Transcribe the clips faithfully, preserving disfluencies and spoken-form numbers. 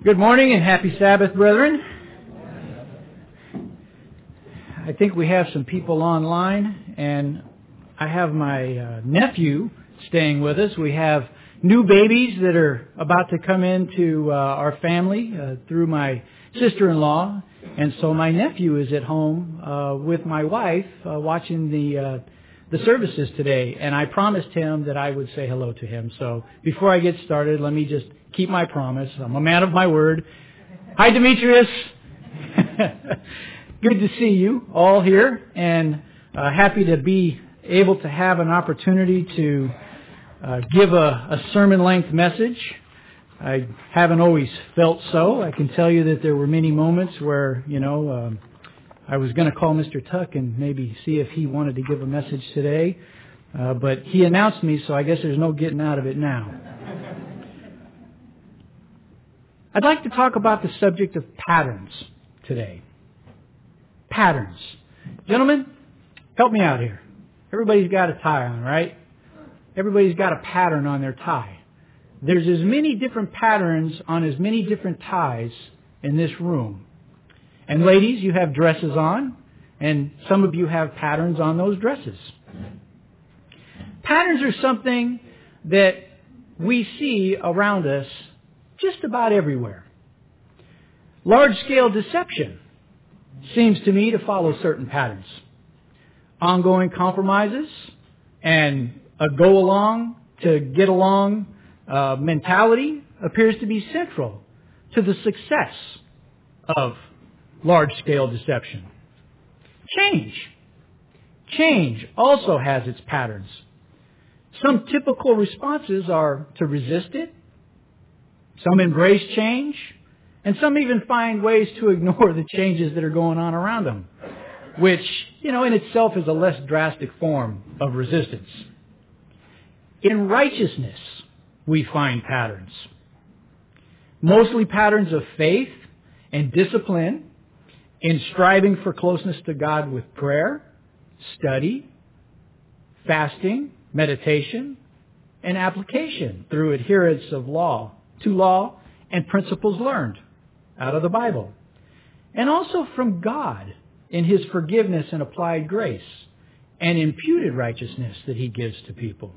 Good morning and happy Sabbath, brethren. I think we have some people online, and I have my uh, nephew staying with us. We have new babies that are about to come into uh, our family uh, through my sister-in-law, and so my nephew is at home uh, with my wife uh, watching the uh, the services today, and I promised him that I would say hello to him. So before I get started, let me just keep my promise. I'm a man of my word. Hi, Demetrius. Good to see you all here, and uh, happy to be able to have an opportunity to uh, give a, a sermon-length message. I haven't always felt so. I can tell you that there were many moments where, you know, um, I was going to call Mister Tuck and maybe see if he wanted to give a message today, uh, but he announced me, so I guess there's no getting out of it now. I'd like to talk about the subject of patterns today. Patterns. Gentlemen, help me out here. Everybody's got a tie on, right? Everybody's got a pattern on their tie. There's as many different patterns on as many different ties in this room. And ladies, you have dresses on, and some of you have patterns on those dresses. Patterns are something that we see around us just about everywhere. Large-scale deception seems to me to follow certain patterns. Ongoing compromises and a go-along to get along uh, mentality appears to be central to the success of large-scale deception. Change. Change also has its patterns. Some typical responses are to resist it. Some embrace change. And some even find ways to ignore the changes that are going on around them, which, you know, in itself is a less drastic form of resistance. In righteousness, we find patterns. Mostly patterns of faith and discipline, in striving for closeness to God with prayer, study, fasting, meditation, and application through adherence of law, to law and principles learned out of the Bible. And also from God in His forgiveness and applied grace and imputed righteousness that He gives to people.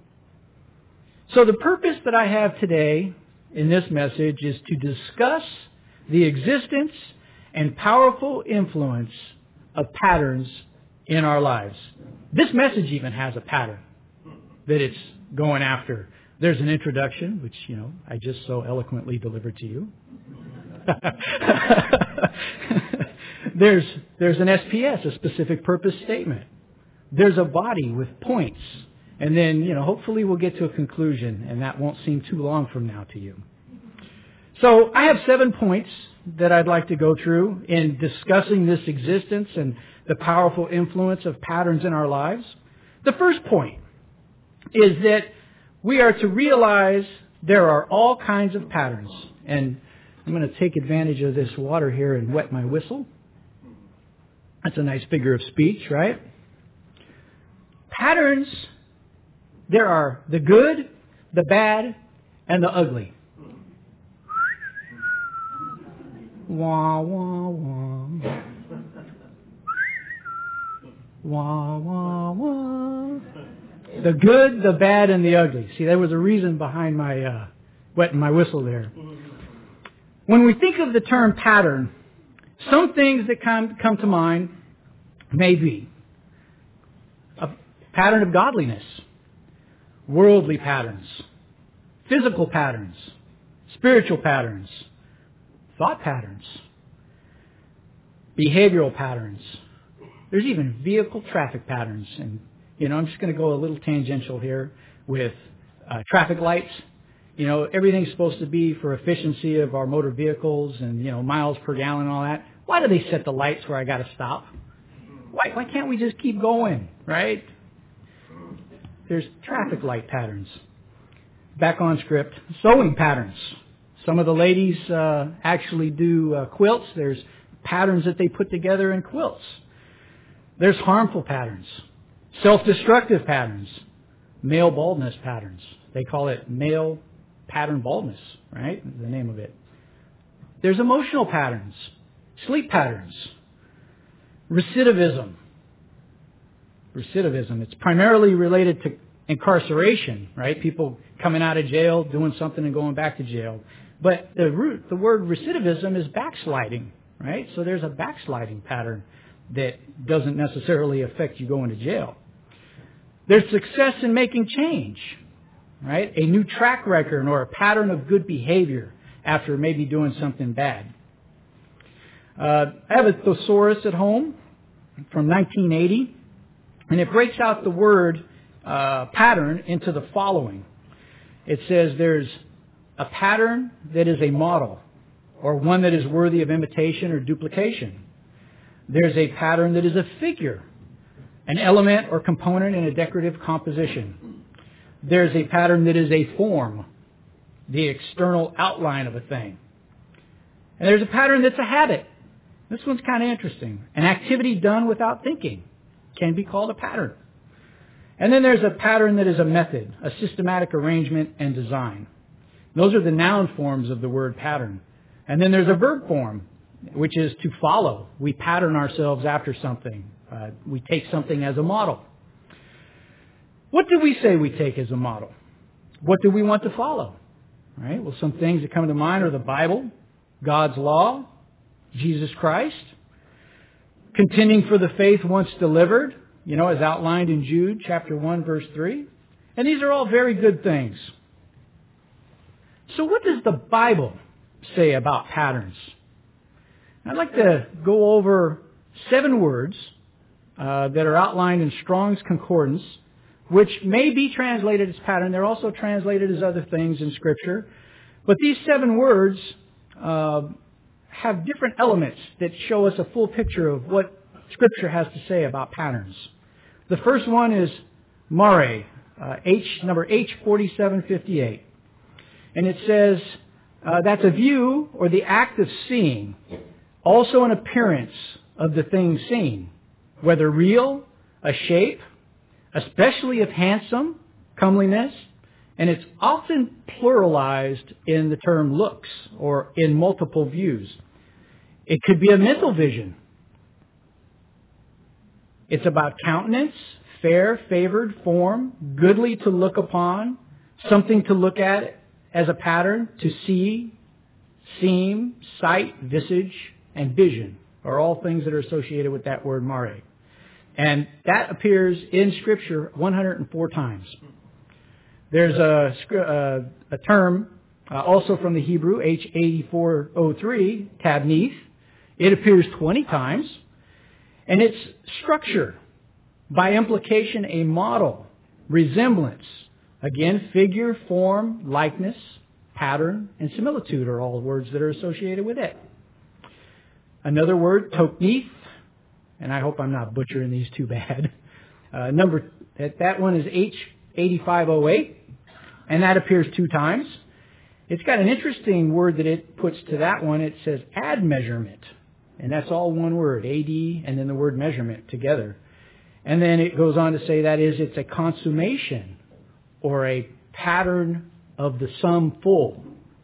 So the purpose that I have today in this message is to discuss the existence and powerful influence of patterns in our lives. This message even has a pattern that it's going after. There's an introduction, which, you know, I just so eloquently delivered to you. there's there's an S P S, a specific purpose statement. There's a body with points. And then, you know, hopefully we'll get to a conclusion, and that won't seem too long from now to you. So I have seven points that I'd like to go through in discussing this existence and the powerful influence of patterns in our lives. The first point is that we are to realize there are all kinds of patterns. And I'm going to take advantage of this water here and wet my whistle. That's a nice figure of speech, right? Patterns, there are the good, the bad, and the ugly. Wah, wah, wah. Wah, wah, wah. The good, the bad, and the ugly. See, there was a reason behind my uh, wetting my whistle there. When we think of the term pattern, some things that come, come to mind may be a pattern of godliness, worldly patterns, physical patterns, spiritual patterns, thought patterns, behavioral patterns. There's even vehicle traffic patterns. And, you know, I'm just going to go a little tangential here with uh, traffic lights. You know, everything's supposed to be for efficiency of our motor vehicles and, you know, miles per gallon and all that. Why do they set the lights where I got to stop? Why, why can't we just keep going, right? There's traffic light patterns. Back on script, sewing patterns. Some of the ladies uh, actually do uh, quilts. There's patterns that they put together in quilts. There's harmful patterns, self-destructive patterns, male baldness patterns. They call it male pattern baldness, right? The name of it. There's emotional patterns, sleep patterns, recidivism. Recidivism. It's primarily related to incarceration, right? People coming out of jail, doing something and going back to jail. But the root, the word recidivism is backsliding, right? So there's a backsliding pattern that doesn't necessarily affect you going to jail. There's success in making change, right? A new track record or a pattern of good behavior after maybe doing something bad. Uh, I have a thesaurus at home from nineteen eighty, and it breaks out the word uh, pattern into the following. It says there's a pattern that is a model, or one that is worthy of imitation or duplication. There's a pattern that is a figure, an element or component in a decorative composition. There's a pattern that is a form, the external outline of a thing. And there's a pattern that's a habit. This one's kind of interesting. An activity done without thinking can be called a pattern. And then there's a pattern that is a method, a systematic arrangement and design. Those are the noun forms of the word pattern. And then there's a verb form, which is to follow. We pattern ourselves after something. Uh, we take something as a model. What do we say we take as a model? What do we want to follow? Right? Well, some things that come to mind are the Bible, God's law, Jesus Christ, contending for the faith once delivered, you know, as outlined in Jude chapter one, verse three. And these are all very good things. So what does the Bible say about patterns? I'd like to go over seven words uh, that are outlined in Strong's Concordance, which may be translated as pattern. They're also translated as other things in Scripture. But these seven words uh, have different elements that show us a full picture of what Scripture has to say about patterns. The first one is mare, uh, H number H forty-seven fifty-eight. And it says uh, that's a view or the act of seeing, also an appearance of the thing seen, whether real, a shape, especially of handsome, comeliness, and it's often pluralized in the term looks or in multiple views. It could be a mental vision. It's about countenance, fair, favored, form, goodly to look upon, something to look at as a pattern, to see, seem, sight, visage, and vision are all things that are associated with that word mare. And that appears in Scripture one hundred four times. There's a, a, a term uh, also from the Hebrew, H eighty-four oh three, tabnith. It appears twenty times. And it's structure, by implication a model, resemblance. Again, figure, form, likeness, pattern, and similitude are all words that are associated with it. Another word, toknith, and I hope I'm not butchering these too bad. Uh, number that, that one is H eighty-five oh eight, and that appears two times. It's got an interesting word that it puts to that one. It says add measurement, and that's all one word, A D, and then the word measurement together. And then it goes on to say that is it's a consummation or a pattern of the sum full.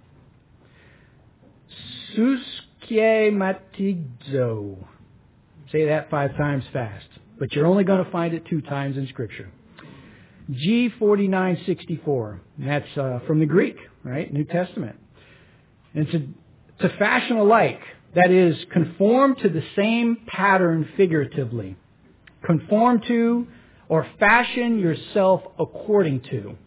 Suschematizo. Say that five times fast. But you're only going to find it two times in Scripture. G forty-nine sixty-four. That's uh, from the Greek, right? New Testament. And to, to fashion alike. That is, conform to the same pattern figuratively. Conform to or fashion yourself according to.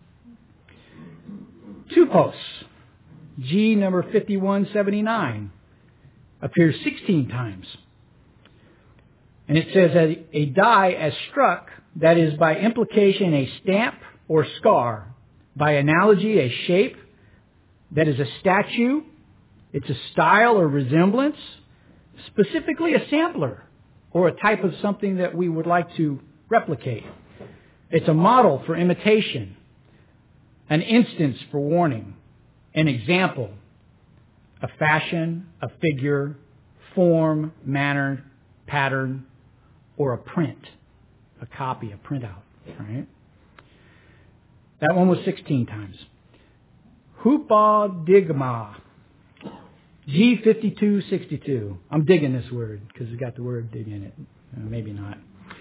Tupos. G number fifty-one seventy-nine. Appears sixteen times. And it says that a die as struck, that is by implication a stamp or scar. By analogy, a shape, that is a statue. It's a style or resemblance. Specifically a sampler or a type of something that we would like to replicate. It's a model for imitation. An instance for warning. An example. A fashion, a figure, form, manner, pattern, or a print, a copy, a printout, right? That one was sixteen times. Hupodigma. G fifty-two sixty-two. I'm digging this word because it's got the word dig in it. Uh, maybe not.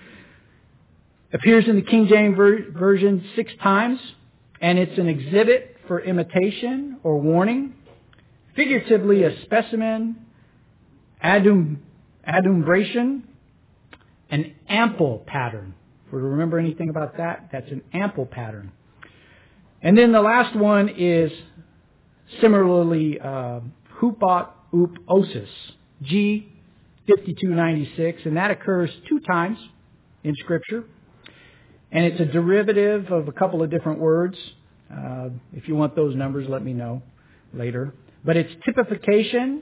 Appears in the King James ver- Version six times, and it's an exhibit for imitation or warning, figuratively a specimen, adum, adumbration, an ample pattern. If we remember anything about that, that's an ample pattern. And then the last one is similarly uh, hupot uposis, G fifty-two ninety-six, and that occurs two times in Scripture. And it's a derivative of a couple of different words. Uh, if you want those numbers, let me know later. But it's typification,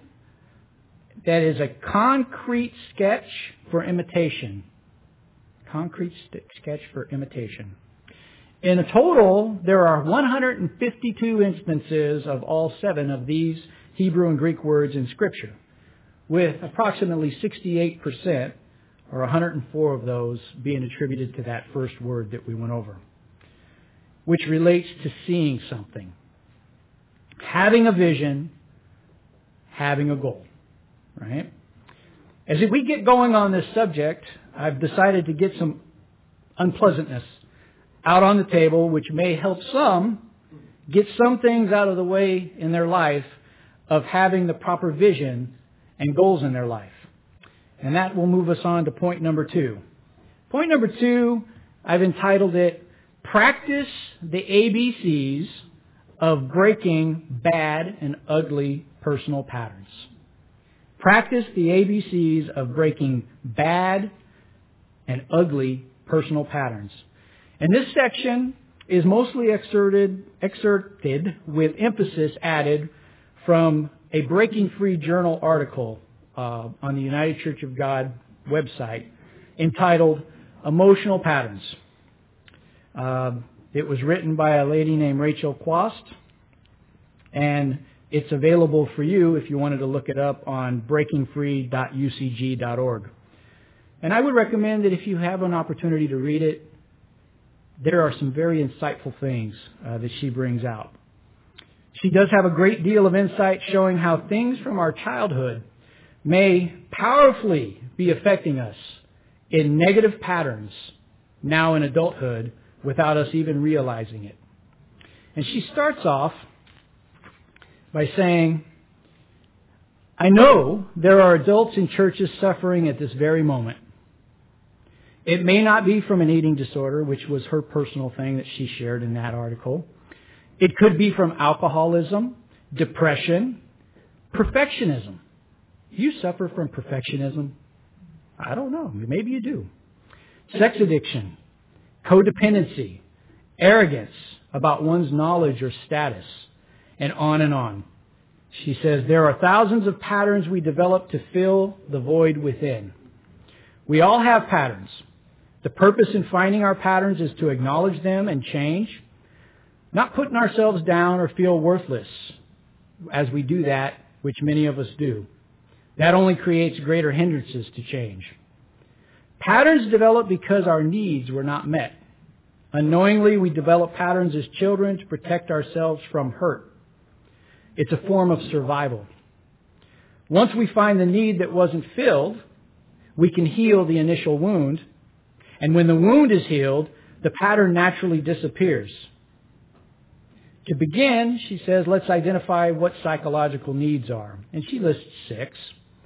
that is a concrete sketch for imitation. Concrete st- sketch for imitation. In a total, there are one hundred fifty-two instances of all seven of these Hebrew and Greek words in Scripture, with approximately sixty-eight percent, or one hundred four of those, being attributed to that first word that we went over, which relates to seeing something, having a vision, having a goal, right? As we get going on this subject, I've decided to get some unpleasantness out on the table, which may help some get some things out of the way in their life of having the proper vision and goals in their life. And that will move us on to point number two. Point number two, I've entitled it, Practice the A B Cs of Breaking Bad and Ugly Personal Patterns. Practice the A B Cs of breaking bad and ugly personal patterns. And this section is mostly excerpted, excerpted with emphasis added from a Breaking Free Journal article uh, on the United Church of God website entitled Emotional Patterns. Uh, it was written by a lady named Rachel Quast, and it's available for you if you wanted to look it up on breaking free dot u c g dot org. And I would recommend that if you have an opportunity to read it, there are some very insightful things uh, that she brings out. She does have a great deal of insight showing how things from our childhood may powerfully be affecting us in negative patterns now in adulthood without us even realizing it. And she starts off by saying, I know there are adults in churches suffering at this very moment. It may not be from an eating disorder, which was her personal thing that she shared in that article. It could be from alcoholism, depression, perfectionism. You suffer from perfectionism? I don't know. Maybe you do. Sex addiction, codependency, arrogance about one's knowledge or status, and on and on. She says there are thousands of patterns we develop to fill the void within. We all have patterns. The purpose in finding our patterns is to acknowledge them and change, not putting ourselves down or feel worthless as we do that, which many of us do. That only creates greater hindrances to change. Patterns develop because our needs were not met. Unknowingly, we develop patterns as children to protect ourselves from hurt. It's a form of survival. Once we find the need that wasn't filled, we can heal the initial wound. And when the wound is healed, the pattern naturally disappears. To begin, she says, let's identify what psychological needs are. And she lists six.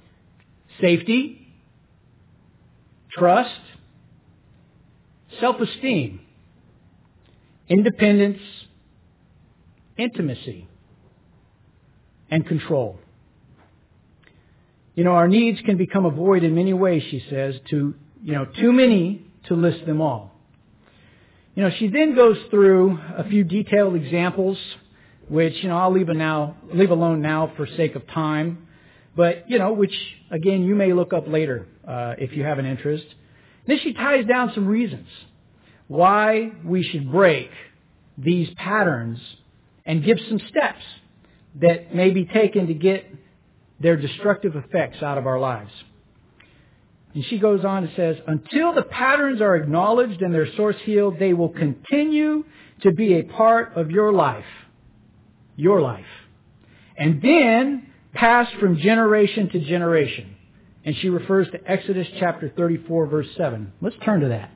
Safety, trust, self-esteem, independence, intimacy, and control. You know, our needs can become a void in many ways, she says, to, you know, too many to list them all. You know, she then goes through a few detailed examples, which, you know, I'll leave, a now, leave alone now for sake of time, but, you know, which, again, you may look up later uh, if you have an interest. Then she ties down some reasons why we should break these patterns and give some steps that may be taken to get their destructive effects out of our lives. And she goes on and says, until the patterns are acknowledged and their source healed, they will continue to be a part of your life. Your life. And then passed from generation to generation. And she refers to Exodus chapter thirty-four, verse seven. Let's turn to that.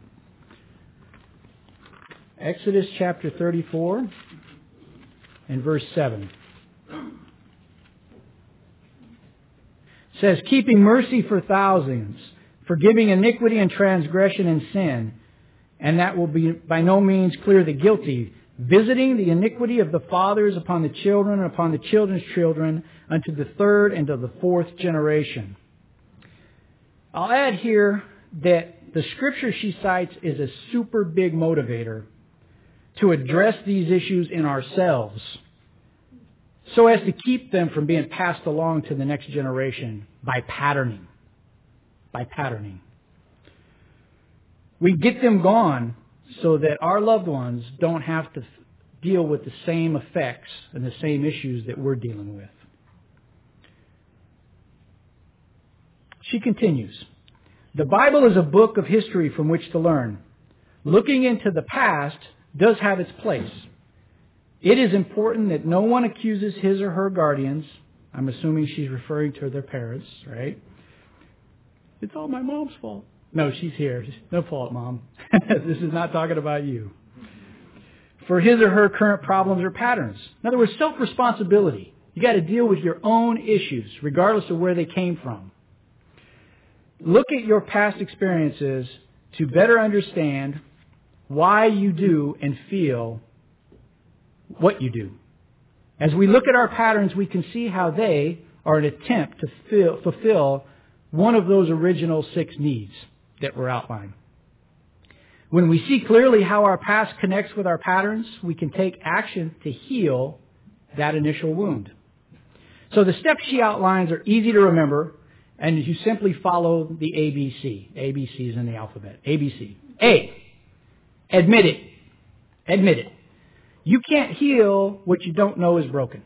Exodus chapter thirty-four and verse seven. It says, keeping mercy for thousands, forgiving iniquity and transgression and sin, and that will be by no means clear the guilty, visiting the iniquity of the fathers upon the children and upon the children's children unto the third and to the fourth generation. I'll add here that the scripture she cites is a super big motivator to address these issues in ourselves so as to keep them from being passed along to the next generation by patterning. By patterning. We get them gone so that our loved ones don't have to deal with the same effects and the same issues that we're dealing with. She continues, the Bible is a book of history from which to learn. Looking into the past does have its place. It is important that no one accuses his or her guardians. I'm assuming she's referring to their parents, right? It's all my mom's fault. No, she's here. No fault, Mom. This is not talking about you. For his or her current problems or patterns. In other words, self-responsibility. You got to deal with your own issues, regardless of where they came from. Look at your past experiences to better understand why you do and feel what you do. As we look at our patterns, we can see how they are an attempt to fill, fulfill one of those original six needs that were outlined. When we see clearly how our past connects with our patterns, we can take action to heal that initial wound. So the steps she outlines are easy to remember, and you simply follow the A B C. A B C is in the alphabet. A B C. A. Admit it. Admit it. You can't heal what you don't know is broken.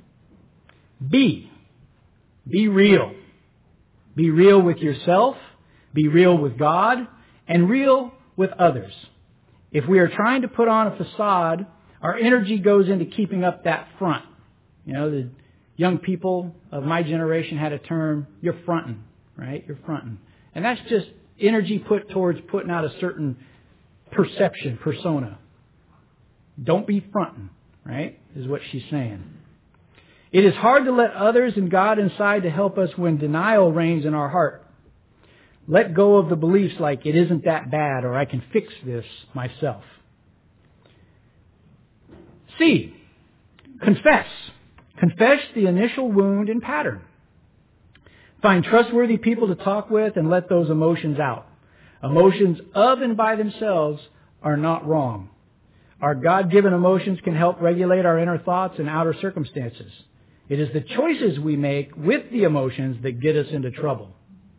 B. Be real. Be real with yourself. Be real with God. And real with others. If we are trying to put on a facade, our energy goes into keeping up that front. You know, the young people of my generation had a term, you're fronting, right? You're fronting. And that's just energy put towards putting out a certain perception, persona. Don't be fronting, right? Is what she's saying. It is hard to let others and God inside to help us when denial reigns in our heart. Let go of the beliefs like it isn't that bad or I can fix this myself. C. Confess. Confess the initial wound and pattern. Find trustworthy people to talk with and let those emotions out. Emotions of and by themselves are not wrong. Our God-given emotions can help regulate our inner thoughts and outer circumstances. It is the choices we make with the emotions that get us into trouble.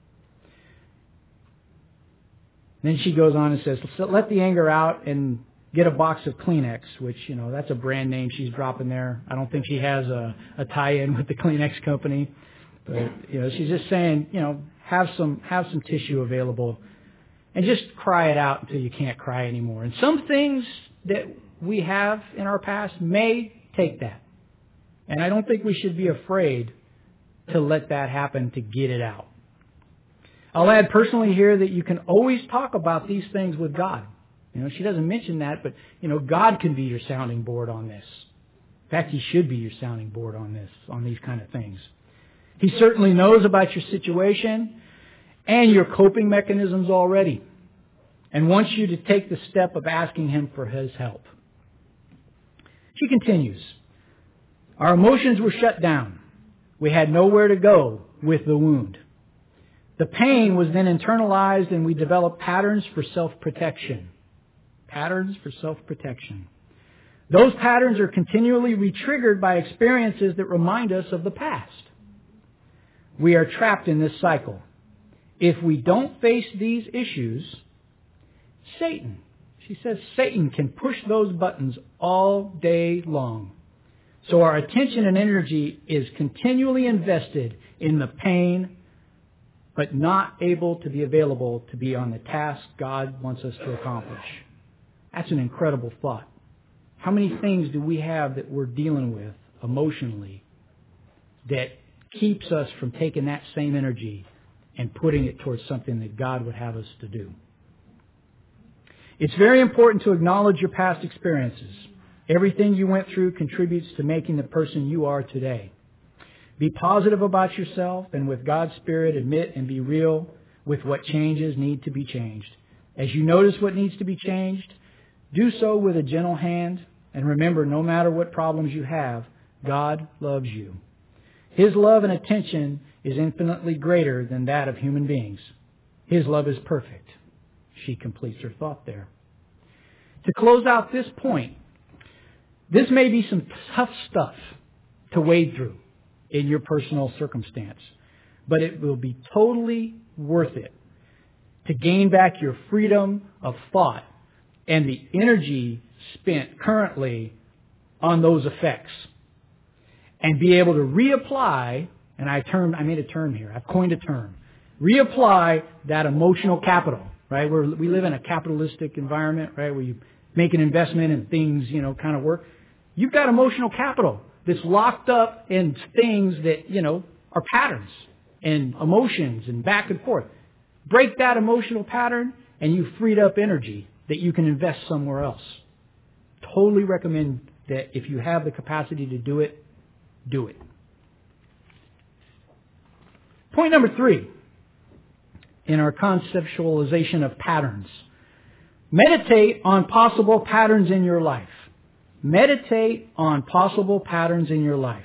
Then she goes on and says, let the anger out and get a box of Kleenex, which, you know, that's a brand name she's dropping there. I don't think she has a, a tie-in with the Kleenex company. But, you know, she's just saying, you know, have some, have some tissue available and just cry it out until you can't cry anymore. And some things that we have in our past may take that. And I don't think we should be afraid to let that happen, to get it out. I'll add personally here that you can always talk about these things with God. You know, she doesn't mention that, but, you know, God can be your sounding board on this. In fact, He should be your sounding board on this, on these kind of things. He certainly knows about your situation and your coping mechanisms already, and wants you to take the step of asking Him for His help. She continues, our emotions were shut down. We had nowhere to go with the wound. The pain was then internalized and we developed patterns for self-protection. Patterns for self-protection. Those patterns are continually re-triggered by experiences that remind us of the past. We are trapped in this cycle. If we don't face these issues, Satan, she says Satan can push those buttons all day long. So our attention and energy is continually invested in the pain, but not able to be available to be on the task God wants us to accomplish. That's an incredible thought. How many things do we have that we're dealing with emotionally that keeps us from taking that same energy and putting it towards something that God would have us to do. It's very important to acknowledge your past experiences. Everything you went through contributes to making the person you are today. Be positive about yourself, and with God's Spirit, admit and be real with what changes need to be changed. As you notice what needs to be changed, do so with a gentle hand, and remember, no matter what problems you have, God loves you. His love and attention is infinitely greater than that of human beings. His love is perfect. She completes her thought there. To close out this point, this may be some tough stuff to wade through in your personal circumstance, but it will be totally worth it to gain back your freedom of thought and the energy spent currently on those effects, and be able to reapply, and I term, I made a term here, I've coined a term, reapply that emotional capital, right? We're, we live in a capitalistic environment, right, where you make an investment and things, you know, kind of work. You've got emotional capital that's locked up in things that, you know, are patterns and emotions and back and forth. Break that emotional pattern and you've freed up energy that you can invest somewhere else. Totally recommend that if you have the capacity to do it, do it. Point number three in our conceptualization of patterns. Meditate on possible patterns in your life. Meditate on possible patterns in your life.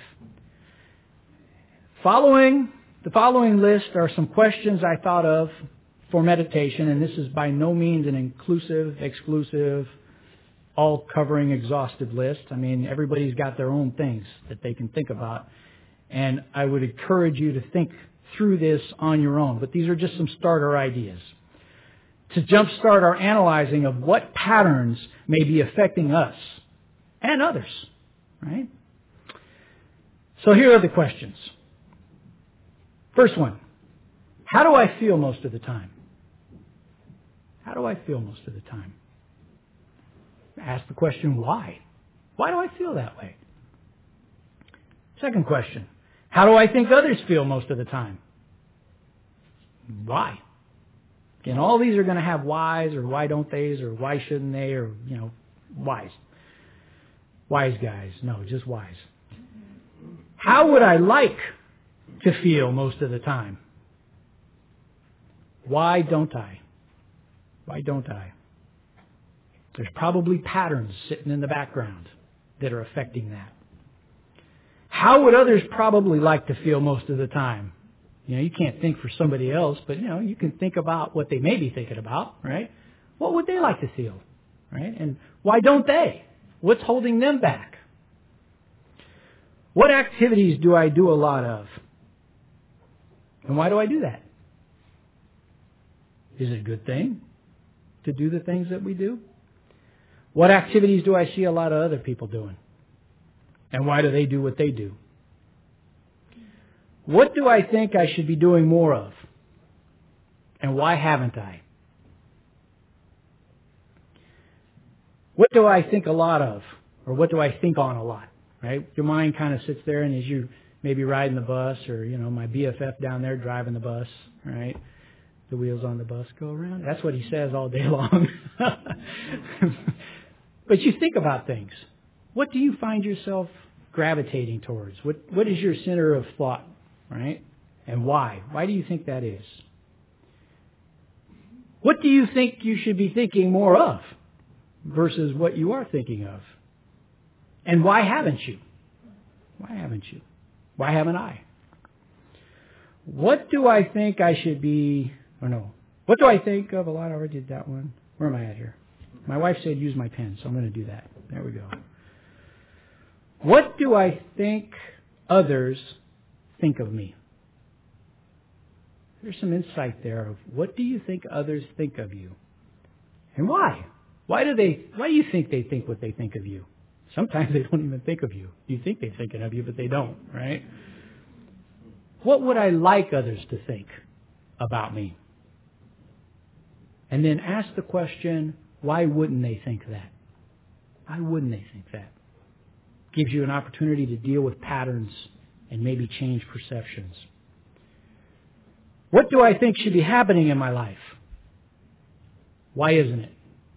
Following the following list are some questions I thought of for meditation, and this is by no means an inclusive, exclusive, all-covering, exhaustive list. I mean, everybody's got their own things that they can think about, and I would encourage you to think through this on your own, but these are just some starter ideas to jumpstart our analyzing of what patterns may be affecting us and others, right? So here are the questions. First one, how do I feel most of the time? How do I feel most of the time? Ask the question, why? Why do I feel that way? Second question, how do I think others feel most of the time? Why? And all these are going to have whys or why don't theys or why shouldn't they or, you know, whys. Wise guys. No, just wise. How would I like to feel most of the time? Why don't I? Why don't I? There's probably patterns sitting in the background that are affecting that. How would others probably like to feel most of the time? You know, you can't think for somebody else, but, you know, you can think about what they may be thinking about, right? What would they like to feel, right? And why don't they? What's holding them back? What activities do I do a lot of? And why do I do that? Is it a good thing to do the things that we do? What activities do I see a lot of other people doing? And why do they do what they do? What do I think I should be doing more of? And why haven't I? What do I think a lot of? Or what do I think on a lot? Right? Your mind kind of sits there, and as you maybe riding the bus, or, you know, my B F F down there driving the bus, right? The wheels on the bus go around. That's what he says all day long. But you think about things. What do you find yourself gravitating towards? What What is your center of thought, right? And why? Why do you think that is? What do you think you should be thinking more of versus what you are thinking of? And why haven't you? Why haven't you? Why haven't I? What do I think I should be, or no, what do I think of a lot? I already did that one. Where am I at here? My wife said use my pen, so I'm going to do that. There we go. What do I think others think of me? There's some insight there of what do you think others think of you? And why? Why do they, why do you think they think what they think of you? Sometimes they don't even think of you. You think they're thinking of you, but they don't, right? What would I like others to think about me? And then ask the question, why wouldn't they think that? Why wouldn't they think that? Gives you an opportunity to deal with patterns and maybe change perceptions. What do I think should be happening in my life? Why isn't it?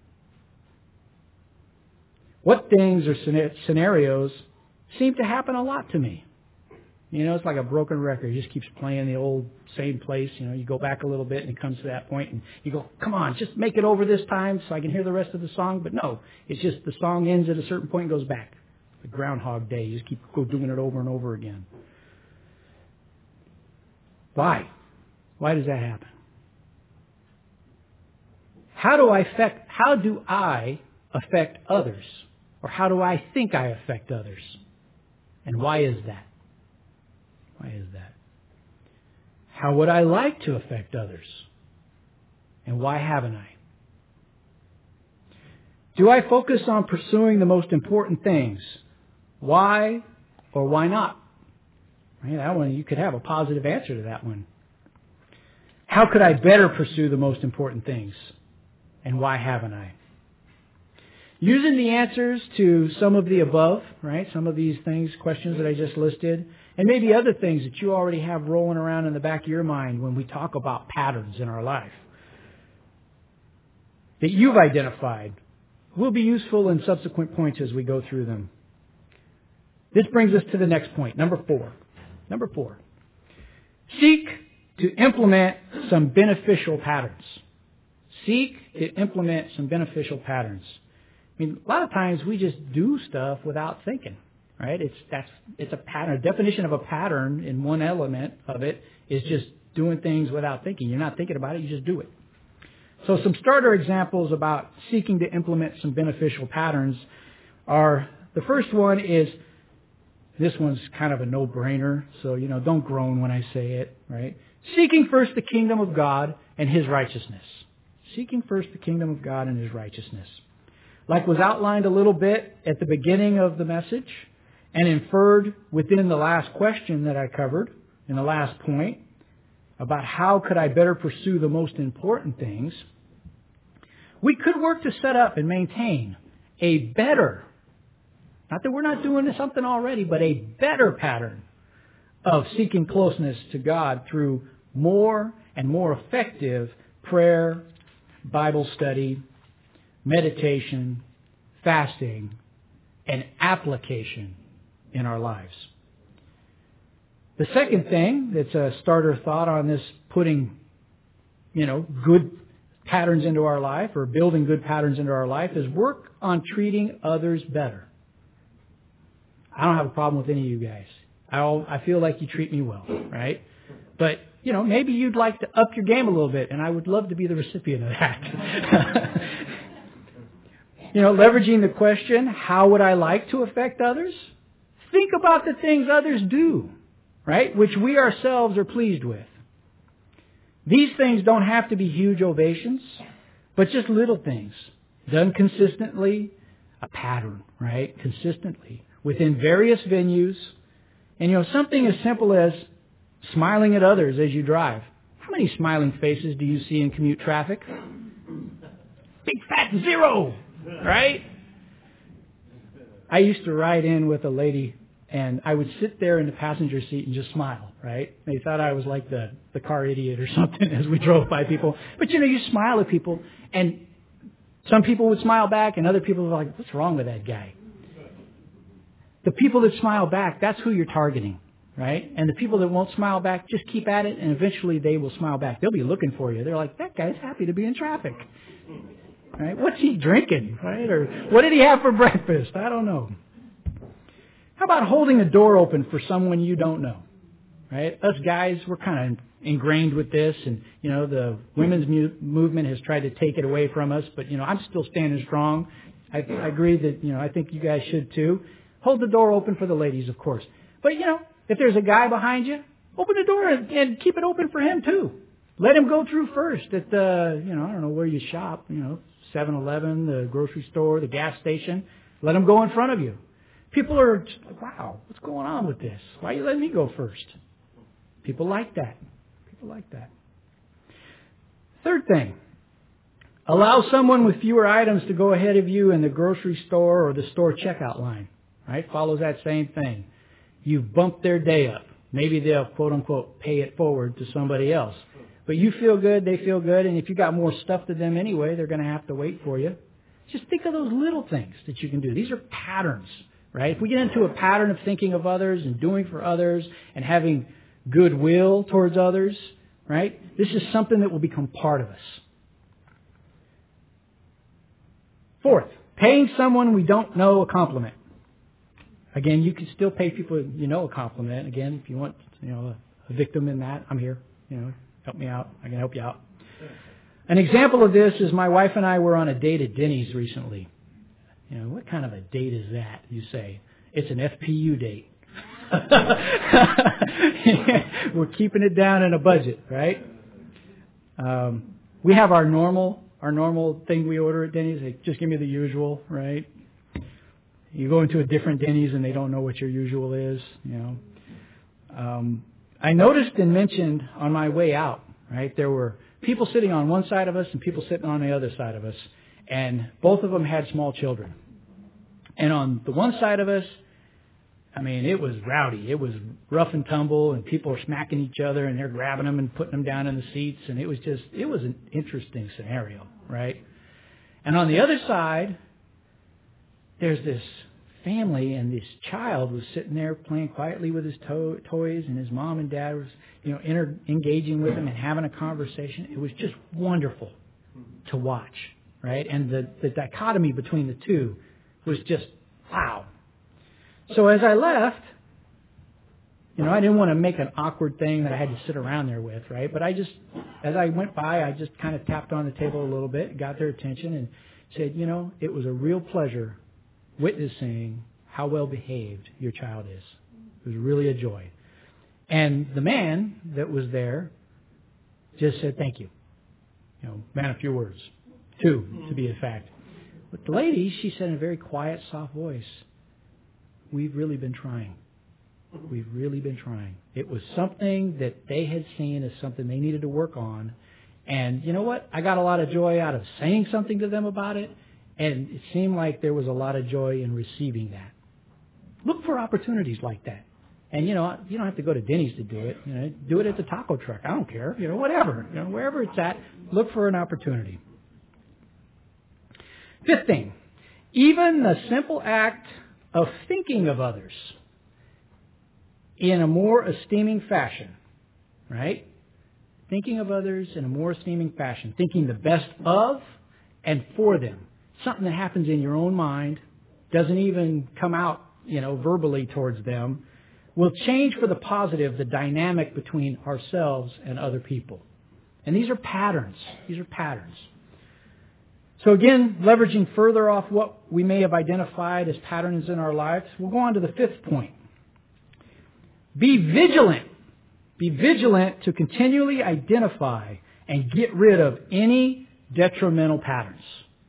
What things or scenarios seem to happen a lot to me? You know, it's like a broken record. It just keeps playing the old same place. You know, you go back a little bit and it comes to that point and you go, come on, just make it over this time so I can hear the rest of the song. But no, it's just the song ends at a certain point and goes back. The Groundhog Day. You just keep go doing it over and over again. Why? Why does that happen? How do I affect, how do I affect others? Or how do I think I affect others? And why is that? Why is that? How would I like to affect others? And why haven't I? Do I focus on pursuing the most important things? Why or why not? Right, that one, you could have a positive answer to that one. How could I better pursue the most important things? And why haven't I? Using the answers to some of the above, right, some of these things, questions that I just listed, and maybe other things that you already have rolling around in the back of your mind when we talk about patterns in our life that you've identified will be useful in subsequent points as we go through them. This brings us to the next point, number four. Number four. Seek to implement some beneficial patterns. Seek to implement some beneficial patterns. I mean, a lot of times we just do stuff without thinking, right? It's that's it's a pattern. A definition of a pattern in one element of it is just doing things without thinking. You're not thinking about it, you just do it. So some starter examples about seeking to implement some beneficial patterns are, the first one is, this one's kind of a no-brainer, so, you know, don't groan when I say it, right? Seeking first the kingdom of God and His righteousness. Seeking first the kingdom of God and His righteousness. Like was outlined a little bit at the beginning of the message and inferred within the last question that I covered in the last point about how could I better pursue the most important things, we could work to set up and maintain a better, not that we're not doing something already, but a better pattern of seeking closeness to God through more and more effective prayer, Bible study, meditation, fasting, and application in our lives. The second thing that's a starter thought on this putting, you know, good patterns into our life or building good patterns into our life is work on treating others better. I don't have a problem with any of you guys. I I feel like you treat me well, right? But, you know, maybe you'd like to up your game a little bit, and I would love to be the recipient of that. You know, leveraging the question, how would I like to affect others? Think about the things others do, right, which we ourselves are pleased with. These things don't have to be huge ovations, but just little things, done consistently, a pattern, right, consistently, within various venues. And, you know, something as simple as smiling at others as you drive. How many smiling faces do you see in commute traffic? Big fat zero, right? I used to ride in with a lady, and I would sit there in the passenger seat and just smile, right? They thought I was like the, the car idiot or something as we drove by people. But, you know, you smile at people, and some people would smile back, and other people were like, what's wrong with that guy? The people that smile back, that's who you're targeting, right? And the people that won't smile back, just keep at it, and eventually they will smile back. They'll be looking for you. They're like, that guy's happy to be in traffic, right? What's he drinking, right? Or what did he have for breakfast? I don't know. How about holding a door open for someone you don't know, right? Us guys, we're kind of ingrained with this, and, you know, the women's mu- movement has tried to take it away from us, but, you know, I'm still standing strong. I, I agree that, you know, I think you guys should too. Hold the door open for the ladies, of course. But, you know, if there's a guy behind you, open the door and, and keep it open for him too. Let him go through first at the, you know, I don't know where you shop, you know, seven eleven, the grocery store, the gas station. Let him go in front of you. People are just like, wow, what's going on with this? Why are you letting me go first? People like that. People like that. Third thing, allow someone with fewer items to go ahead of you in the grocery store or the store checkout line. Right? Follows that same thing. you've bumped their day up. Maybe they'll, quote unquote, pay it forward to somebody else. But you feel good, they feel good, and if you got more stuff to them anyway, they're going to have to wait for you. Just think of those little things that you can do. These are patterns, right? If we get into a pattern of thinking of others and doing for others and having goodwill towards others, right? This is something that will become part of us. Fourth, paying someone we don't know a compliment. Again, you can still pay people you know a compliment. Again, if you want, you know, a, a victim in that, I'm here. You know, help me out. I can help you out. An example of this is my wife and I were on a date at Denny's recently. You know, what kind of a date is that, you say? It's an F P U date. We're keeping it down in a budget, right? Um, we have our normal, our normal thing we order at Denny's. They just give me the usual, right? You go into a different Denny's and they don't know what your usual is, you know. Um, I noticed and mentioned on my way out, right, there were people sitting on one side of us and people sitting on the other side of us. And both of them had small children. And on the one side of us, I mean, it was rowdy. It was rough and tumble, and people were smacking each other, and they're grabbing them and putting them down in the seats. And it was just, it was an interesting scenario, right? And on the other side, there's this family, and this child was sitting there playing quietly with his to- toys, and his mom and dad was, you know, inter- engaging with him and having a conversation. It was just wonderful to watch, right? And the, the dichotomy between the two was just, wow. So as I left, you know, I didn't want to make an awkward thing that I had to sit around there with, right? But I just, as I went by, I just kind of tapped on the table a little bit, got their attention, and said, you know, it was a real pleasure witnessing how well behaved your child is. It was really a joy. And the man that was there just said, thank you. You know, man, a few words. Two, to be a fact. But the lady, she said in a very quiet, soft voice, we've really been trying. We've really been trying. It was something that they had seen as something they needed to work on. And you know what? I got a lot of joy out of saying something to them about it. And it seemed like there was a lot of joy in receiving that. Look for opportunities like that. And, you know, you don't have to go to Denny's to do it. You know, do it at the taco truck. I don't care. You know, whatever. You know, wherever it's at, look for an opportunity. Fifth thing, even the simple act of thinking of others in a more esteeming fashion, right? Thinking of others in a more esteeming fashion. Thinking the best of and for them. Something that happens in your own mind, doesn't even come out, you know, verbally towards them, will change for the positive the dynamic between ourselves and other people. And these are patterns. These are patterns. So again, leveraging further off what we may have identified as patterns in our lives, we'll go on to the fifth point. Be vigilant. Be vigilant to continually identify and get rid of any detrimental patterns.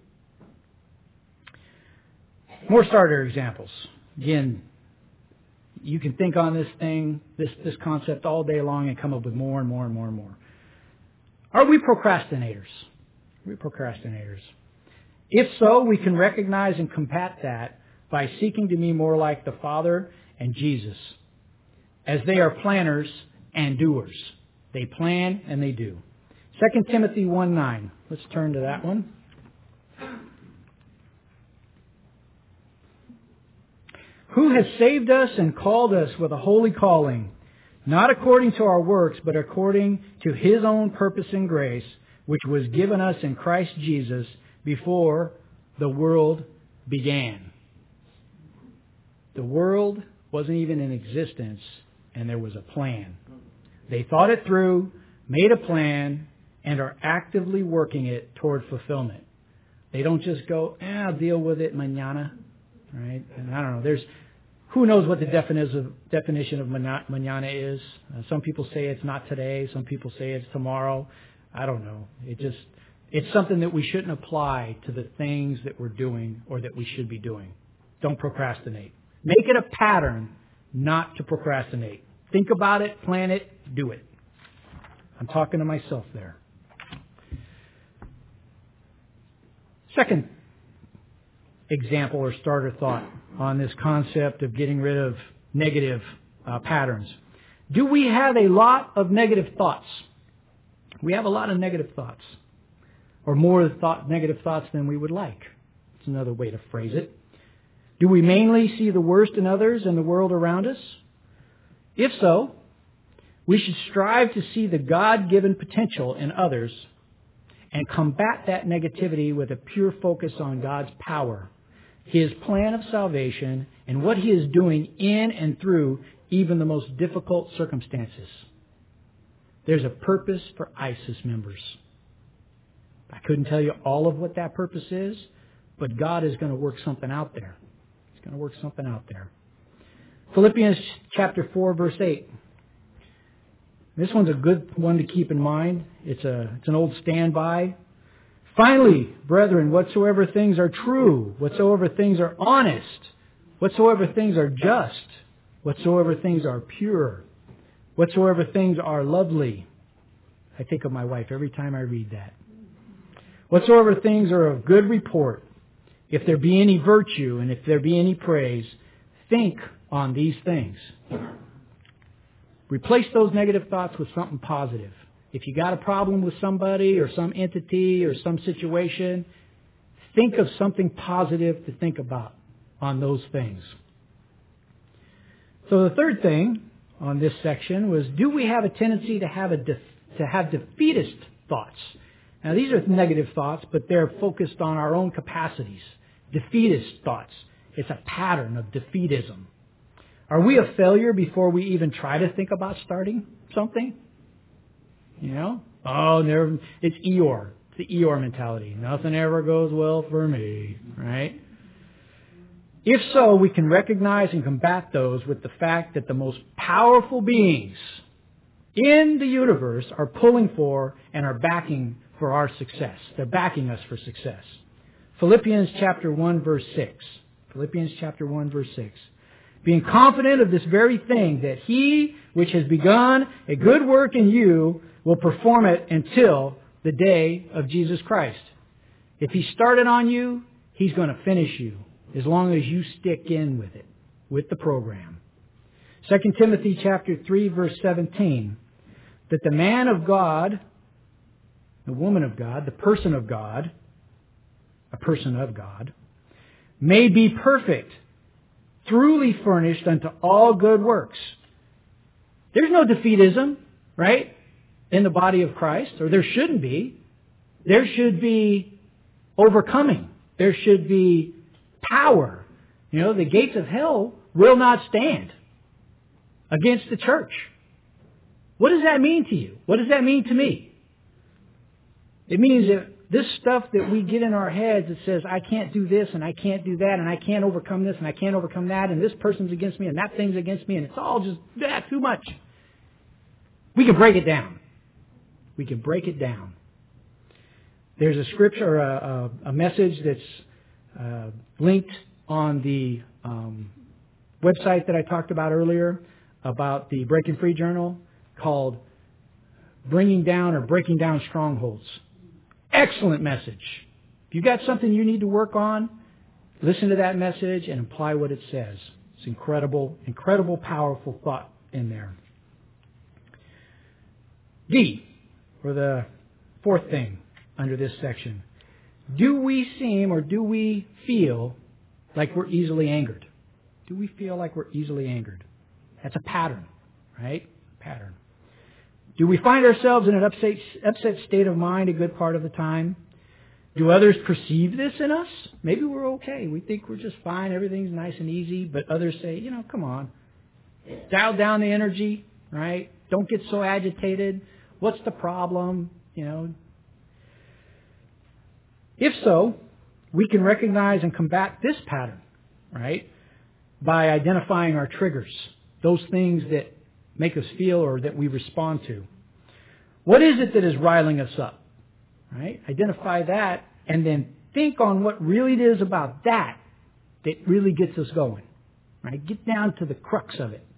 More starter examples. Again, you can think on this thing, this, this concept all day long and come up with more and more and more and more. Are we procrastinators? Are we procrastinators? If so, we can recognize and combat that by seeking to be more like the Father and Jesus, as they are planners and doers. They plan and they do. Second Timothy one nine. Let's turn to that one. Who has saved us and called us with a holy calling, not according to our works, but according to His own purpose and grace, which was given us in Christ Jesus before the world began. The world wasn't even in existence, and there was a plan. They thought it through, made a plan, and are actively working it toward fulfillment. They don't just go, eh, I'll deal with it mañana, right? And I don't know. There's who knows what the definition of, definition of mañana is. Uh, some people say it's not today. Some people say it's tomorrow. I don't know. It just it's something that we shouldn't apply to the things that we're doing or that we should be doing. Don't procrastinate. Make it a pattern not to procrastinate. Think about it, plan it, do it. I'm talking to myself there. Second example or starter thought on this concept of getting rid of negative uh, patterns. Do we have a lot of negative thoughts? We have a lot of negative thoughts, or more thought, negative thoughts than we would like. It's another way to phrase it. Do we mainly see the worst in others and the world around us? If so, we should strive to see the God-given potential in others and combat that negativity with a pure focus on God's power, His plan of salvation, and what He is doing in and through even the most difficult circumstances. There's a purpose for ISIS members. I couldn't tell you all of what that purpose is, but God is going to work something out there. He's going to work something out there. Philippians chapter four, verse eight. This one's a good one to keep in mind. It's a it's an old standby. Finally, brethren, whatsoever things are true, whatsoever things are honest, whatsoever things are just, whatsoever things are pure, whatsoever things are lovely. I think of my wife every time I read that. Whatsoever things are of good report, if there be any virtue and if there be any praise, think on these things. Replace those negative thoughts with something positive. If you got a problem with somebody or some entity or some situation, think of something positive to think about on those things. So the third thing on this section was, do we have a tendency to have a def- to have defeatist thoughts? Now these are negative thoughts, but they're focused on our own capacities. Defeatist thoughts. It's a pattern of defeatism. Are we a failure before we even try to think about starting something? You know? Oh, never, it's Eeyore. It's the Eeyore mentality. Nothing ever goes well for me, right? If so, we can recognize and combat those with the fact that the most powerful beings in the universe are pulling for and are backing for our success. They're backing us for success. Philippians chapter one, verse six. Philippians chapter one, verse six. Being confident of this very thing, that He which has begun a good work in you will perform it until the day of Jesus Christ. If He started on you, He's going to finish you, as long as you stick in with it, with the program. Second Timothy chapter three, verse seventeen. That the man of God, the woman of God, the person of God, a person of God, may be perfect, truly furnished unto all good works. There's no defeatism, right, in the body of Christ, or there shouldn't be. There should be overcoming. There should be power. You know, the gates of hell will not stand against the church. What does that mean to you? What does that mean to me? It means that this stuff that we get in our heads that says, I can't do this and I can't do that and I can't overcome this and I can't overcome that and this person's against me and that thing's against me and it's all just ah, too much. We can break it down. We can break it down. There's a scripture, or a, a, a message that's uh, linked on the um, website that I talked about earlier about the Breaking Free Journal called Bringing Down or Breaking Down Strongholds. Excellent message. If you got something you need to work on, listen to that message and apply what it says. It's incredible, incredible, powerful thought in there. D, or the fourth thing under this section. Do we seem or do we feel like we're easily angered? Do we feel like we're easily angered? That's a pattern, right? Pattern. Do we find ourselves in an upset, upset state of mind a good part of the time? Do others perceive this in us? Maybe we're okay. We think we're just fine. Everything's nice and easy. But others say, you know, come on. Dial down the energy, right? Don't get so agitated. What's the problem? You know. If so, we can recognize and combat this pattern, right? By identifying our triggers. Those things that make us feel or that we respond to. What is it that is riling us up? Right? Identify that and then think on what really it is about that that really gets us going. Right? Get down to the crux of it.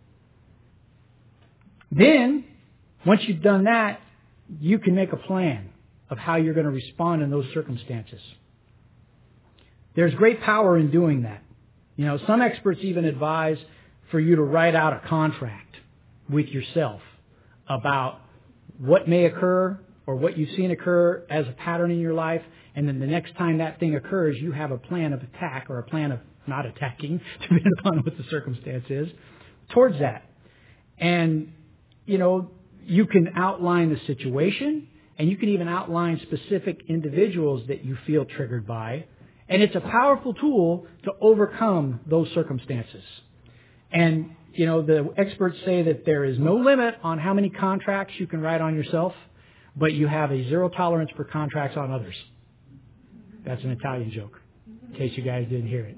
Then, once you've done that, you can make a plan of how you're going to respond in those circumstances. There's great power in doing that. You know, some experts even advise for you to write out a contract with yourself about what may occur or what you've seen occur as a pattern in your life. And then the next time that thing occurs, you have a plan of attack or a plan of not attacking, depending upon what the circumstance is, towards that. And, you know, you can outline the situation, and you can even outline specific individuals that you feel triggered by. And it's a powerful tool to overcome those circumstances. And, you know, the experts say that there is no limit on how many contracts you can write on yourself, but you have a zero tolerance for contracts on others. That's an Italian joke, in case you guys didn't hear it.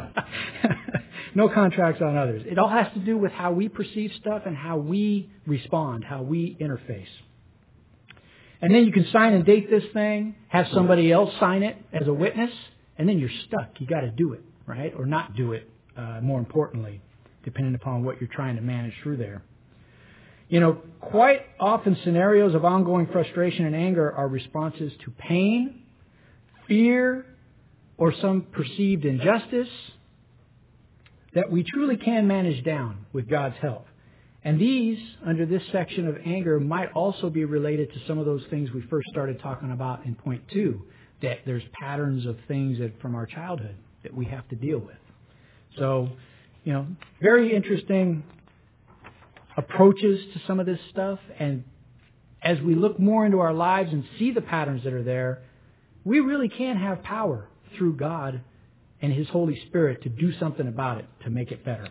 No contracts on others. It all has to do with how we perceive stuff and how we respond, how we interface. And then you can sign and date this thing, have somebody else sign it as a witness, and then you're stuck. You got to do it, right? Or not do it, uh, more importantly, depending upon what you're trying to manage through there. You know, quite often scenarios of ongoing frustration and anger are responses to pain, fear, or some perceived injustice that we truly can manage down with God's help. And these, under this section of anger, might also be related to some of those things we first started talking about in point two, that there's patterns of things that from our childhood that we have to deal with. So, you know, very interesting approaches to some of this stuff. And as we look more into our lives and see the patterns that are there, we really can have power through God and His Holy Spirit to do something about it, to make it better.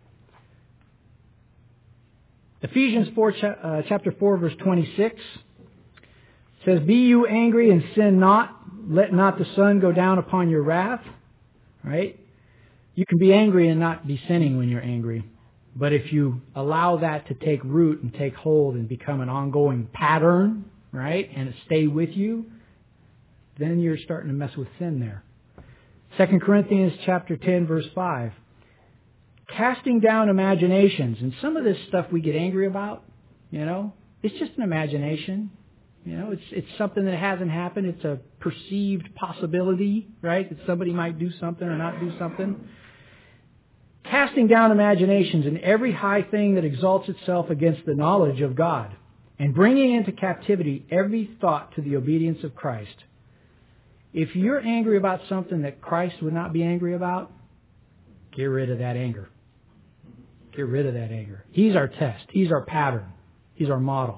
Ephesians four, uh, chapter four, verse twenty-six says, "Be you angry and sin not. Let not the sun go down upon your wrath." Right? You can be angry and not be sinning when you're angry. But if you allow that to take root and take hold and become an ongoing pattern, right, and stay with you, then you're starting to mess with sin there. Second Corinthians chapter ten, verse five. Casting down imaginations. And some of this stuff we get angry about, you know, it's just an imagination. You know, it's it's something that hasn't happened. It's a perceived possibility, right, that somebody might do something or not do something. Casting down imaginations and every high thing that exalts itself against the knowledge of God, and bringing into captivity every thought to the obedience of Christ. If you're angry about something that Christ would not be angry about, get rid of that anger. Get rid of that anger. He's our test. He's our pattern. He's our model.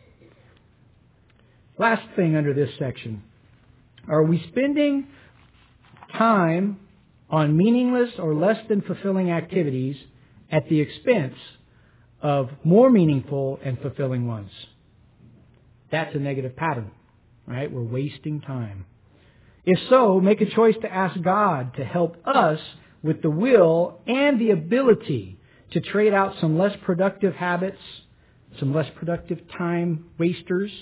Last thing under this section. Are we spending time on meaningless or less than fulfilling activities at the expense of more meaningful and fulfilling ones? That's a negative pattern, right? We're wasting time. If so, make a choice to ask God to help us with the will and the ability to trade out some less productive habits, some less productive time wasters,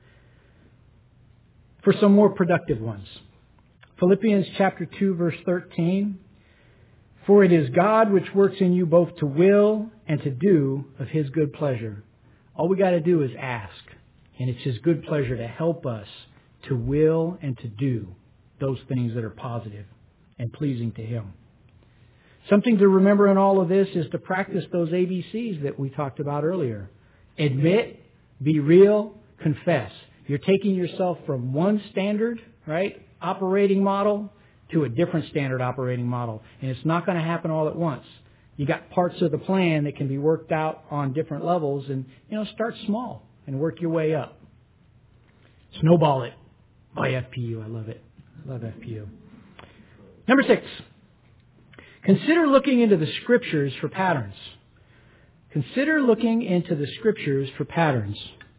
for some more productive ones. Philippians chapter two, verse thirteen. "For it is God which works in you both to will and to do of His good pleasure." All we got to do is ask. And it's His good pleasure to help us to will and to do those things that are positive and pleasing to Him. Something to remember in all of this is to practice those A B Cs that we talked about earlier. Admit, be real, confess. You're taking yourself from one standard, right, operating model to a different standard operating model. And it's not going to happen all at once. You got parts of the plan that can be worked out on different levels, and, you know, start small and work your way up. Snowball it by F P U. I love it. I love F P U. Number six. Consider looking into the Scriptures for patterns. Consider looking into the Scriptures for patterns.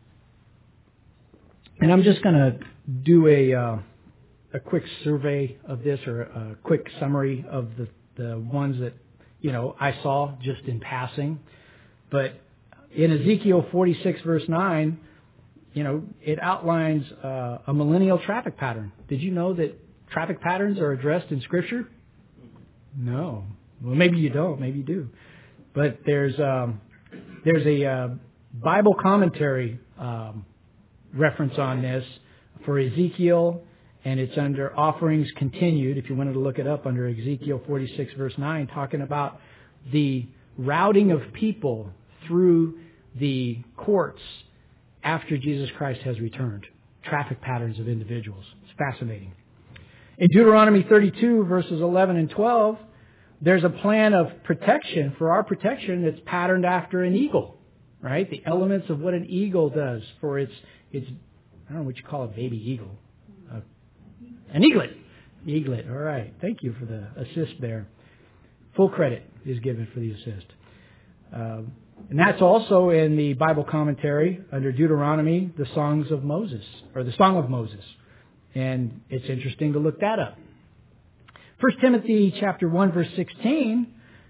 And I'm just going to do a uh, a quick survey of this, or a quick summary of the, the ones that, you know, I saw just in passing. But in Ezekiel forty-six, verse nine, you know, it outlines uh, a millennial traffic pattern. Did you know that traffic patterns are addressed in Scripture? No. Well, maybe you don't. Maybe you do. But there's um, there's a uh, Bible commentary um, reference on this for Ezekiel, and it's under Offerings Continued, if you wanted to look it up, under Ezekiel forty-six, verse nine, talking about the routing of people through the courts after Jesus Christ has returned. Traffic patterns of individuals. It's fascinating. In Deuteronomy thirty-two, verses eleven and twelve, there's a plan of protection, for our protection, that's patterned after an eagle, right? The elements of what an eagle does for its, its I don't know what you call a baby eagle. Uh, an eaglet. Eaglet, all right. Thank you for the assist there. Full credit is given for the assist. Uh, and that's also in the Bible commentary under Deuteronomy, the Songs of Moses, or the Song of Moses. And it's interesting to look that up. First Timothy chapter one, verse sixteen,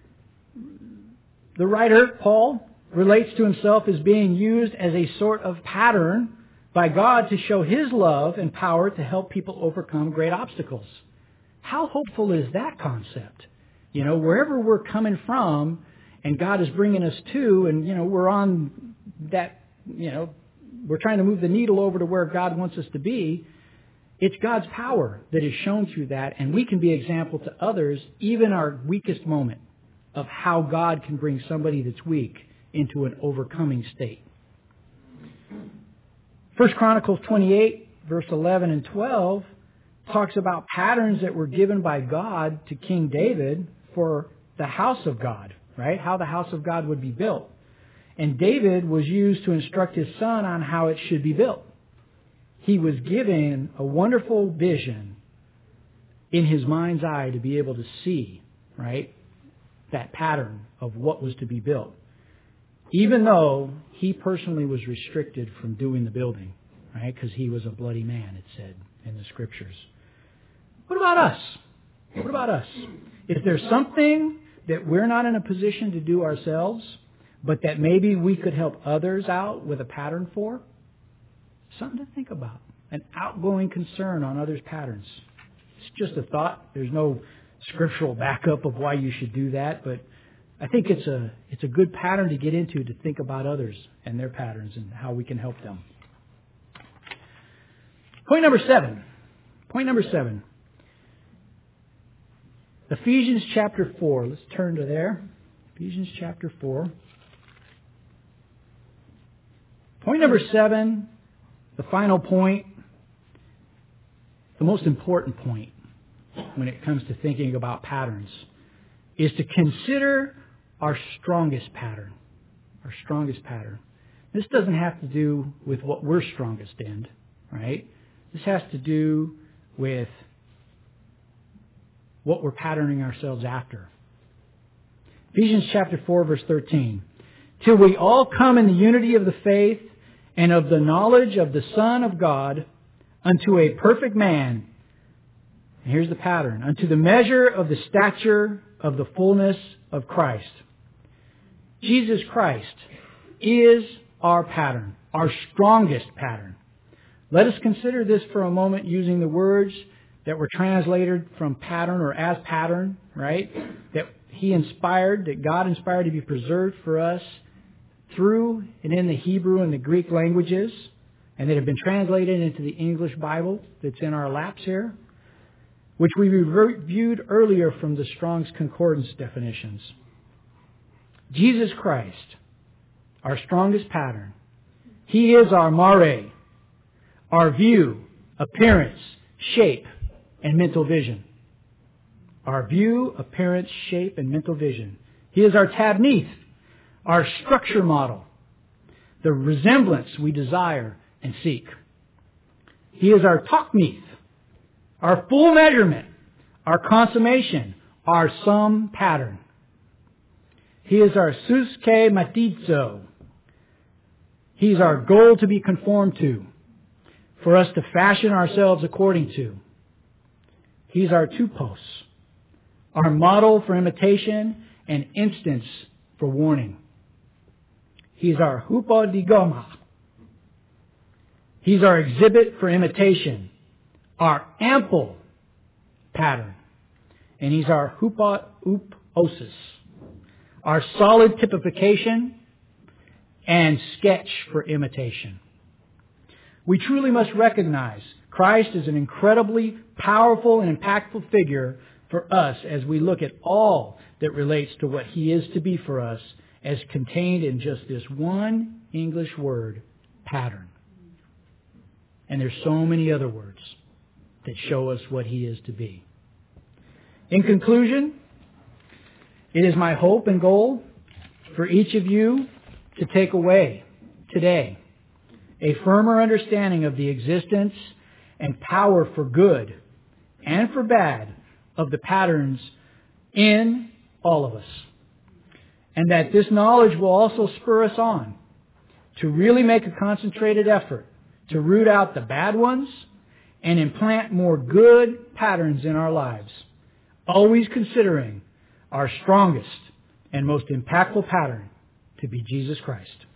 the writer, Paul, relates to himself as being used as a sort of pattern by God to show His love and power to help people overcome great obstacles. How hopeful is that concept? You know, wherever we're coming from and God is bringing us to, and, you know, we're on that, you know, we're trying to move the needle over to where God wants us to be. It's God's power that is shown through that, and we can be example to others, even our weakest moment, of how God can bring somebody that's weak into an overcoming state. First Chronicles twenty-eight, verse eleven and twelve, talks about patterns that were given by God to King David for the house of God, right? How the house of God would be built. And David was used to instruct his son on how it should be built. He was given a wonderful vision in his mind's eye to be able to see, right, that pattern of what was to be built. Even though he personally was restricted from doing the building, right, because he was a bloody man, it said in the Scriptures. What about us? What about us? If there's something that we're not in a position to do ourselves, but that maybe we could help others out with a pattern for, something to think about. An outgoing concern on others' patterns. It's just a thought. There's no scriptural backup of why you should do that, but I think it's a it's a good pattern to get into, to think about others and their patterns and how we can help them. Point number seven. Point number seven. Ephesians chapter four. Let's turn to there. Ephesians chapter four. Point number seven, the final point, the most important point when it comes to thinking about patterns, is to consider our strongest pattern. Our strongest pattern. This doesn't have to do with what we're strongest in, right? This has to do with what we're patterning ourselves after. Ephesians chapter four, verse thirteen. Till we all come in the unity of the faith and of the knowledge of the Son of God, unto a perfect man. And here's the pattern. Unto the measure of the stature of the fullness of Christ. Jesus Christ is our pattern, our strongest pattern. Let us consider this for a moment using the words that were translated from pattern or as pattern, right? That He inspired, that God inspired to be preserved for us through and in the Hebrew and the Greek languages, and that have been translated into the English Bible that's in our laps here, which we reviewed earlier from the Strong's Concordance definitions. Jesus Christ, our strongest pattern. He is our mare, our view, appearance, shape, and mental vision. Our view, appearance, shape, and mental vision. He is our tabnith, our structure model, the resemblance we desire and seek. He is our tokmith, our full measurement, our consummation, our sum pattern. He is our suske matizo. He's our goal to be conformed to, for us to fashion ourselves according to. He's our tupos, our model for imitation and instance for warning. He's our hupodigoma. He's our exhibit for imitation, our ample pattern. And He's our hupouposis, our solid typification and sketch for imitation. We truly must recognize Christ is an incredibly powerful and impactful figure for us as we look at all that relates to what He is to be for us as contained in just this one English word, pattern. And there's so many other words that show us what He is to be. In conclusion, it is my hope and goal for each of you to take away today a firmer understanding of the existence and power for good and for bad of the patterns in all of us. And that this knowledge will also spur us on to really make a concentrated effort to root out the bad ones and implant more good patterns in our lives, always considering our strongest and most impactful pattern to be Jesus Christ.